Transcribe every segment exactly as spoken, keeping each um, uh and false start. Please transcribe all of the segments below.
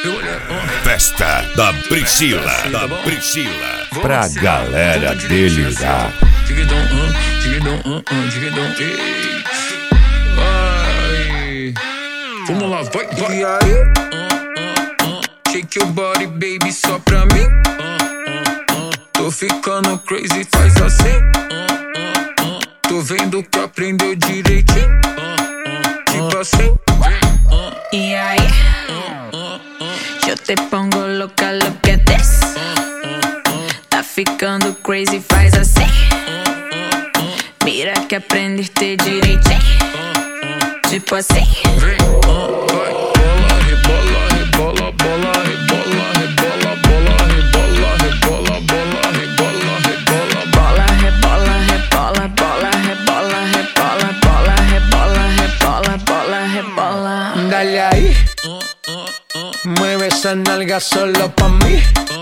Festa da Priscila, da Priscila, pra galera delirar. Vai. Vamos lá, vai, vai. E aí? Shake your body, baby, só pra mim. Tô ficando crazy, faz assim. Tô vendo que aprendeu direitinho. Tipo assim. E aí? Eu te pongo louca, look at this. Tá ficando crazy, faz assim. Mira que aprendeste direitinho. Tipo assim. Rebola, rebola, rebola, bola, rebola, rebola, bola, rebola, rebola, bola, rebola, rebola, bola, rebola, rebola, bola, rebola, rebola, bola, rebola, rebola, bola, rebola. Dale ahí. Mueve esa nalga solo pa' mí.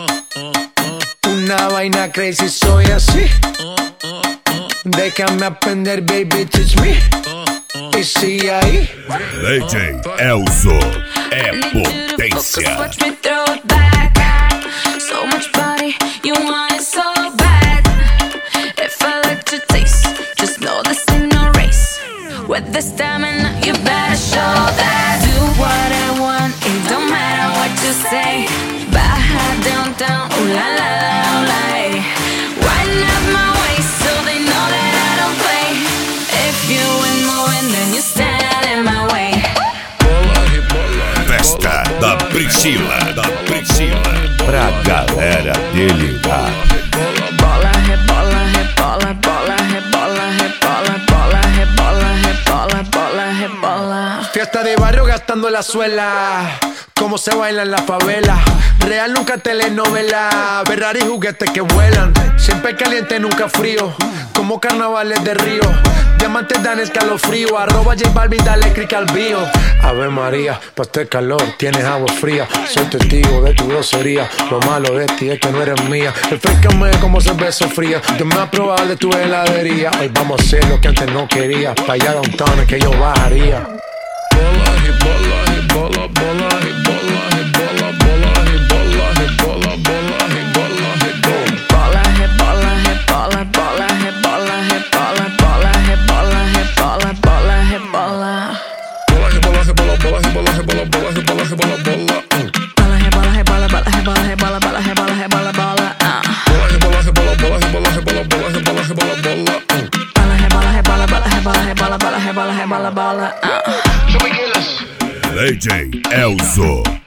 Una vaina crazy, soy así. Déjame aprender, baby, teach me. E sigue aí. D J Elzo é potência. Watch me throw it back. So much body, you want it so bad. If I like your taste, just know this ain't no race. With the stamina, you better show that. Do what I want, it don't matter what you say. Baja downtown, ooh la la la, ooh la hey. Wind up my waist so they know that I don't play. If you ain't moving, then you stand in my way. Festa da Priscila, da Priscila, pra galera delirar. Bola, rebola, rebola, bola, rebola, rebola, bola, rebola, rebola, bola, rebola. Fiesta de barrio gastando la suela. Cómo se baila en la favela. Real nunca telenovela. Ferrari juguetes que vuelan. Siempre caliente, nunca frío. Como carnavales de Río. Diamantes dan escalofrío. Arroba J Balvin, dale click al bio. Ave María, pa' este calor tienes agua fría. Soy testigo de tu grosería. Lo malo de ti es que no eres mía. Refrescame como cerveza fría. Yo me ha probado de tu heladería. Hoy vamos a hacer lo que antes no quería. Pa' allá downtown es que yo bajaría. Bola, rebola, rebola, bola, rebola, rebola, bola, rebola, rebola, bola, rebola, rebola. Bola, rebola, rebola, bola, rebola, rebola, bola, rebola, rebola, bola, rebola. Bola, rebola, rebola, bola, rebola, rebola, bola, rebola, rebola, bola. Bola, rebola, rebola, bola, rebola, rebola, bola, rebola, rebola, bola. Bola, rebola, rebola, bola, rebola, rebola, bola, rebola, rebola, bola. Bola, rebola, rebola, bola, rebola, rebola, bola, rebola, rebola, bola. D J Elzo.